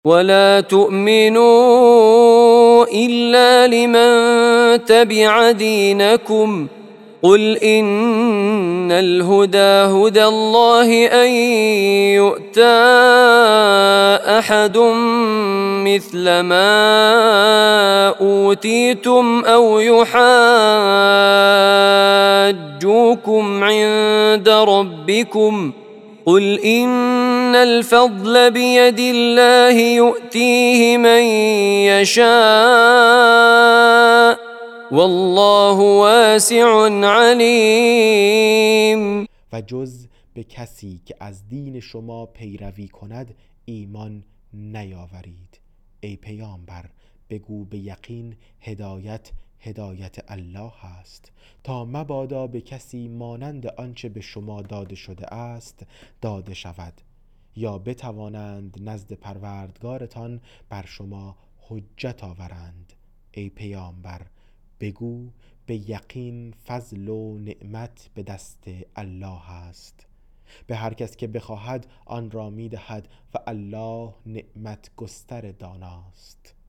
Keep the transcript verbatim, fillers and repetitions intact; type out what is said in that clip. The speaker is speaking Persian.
ولا تؤمنوا إلا لمن تبع دينكم قل إن الهدى هدى الله أن يؤتى أحد مثل ما أوتيتم أو يحاجوكم عند ربكم قل إن الفضل بيد الله يؤتيه من يشاء والله واسع علیم. و جز به کسی که از دین شما پیروی کند ایمان نیاورید. ای پیامبر بگو به یقین هدایت هدایت الله است تا مبادا به کسی مانند آنچه به شما داده شده است داده شود یا بتوانند نزد پروردگارتان بر شما حجت آورند. ای پیامبر بگو به یقین فضل و نعمت به دست الله است، به هر کس که بخواهد آن را می دهد و الله نعمت گستر داناست.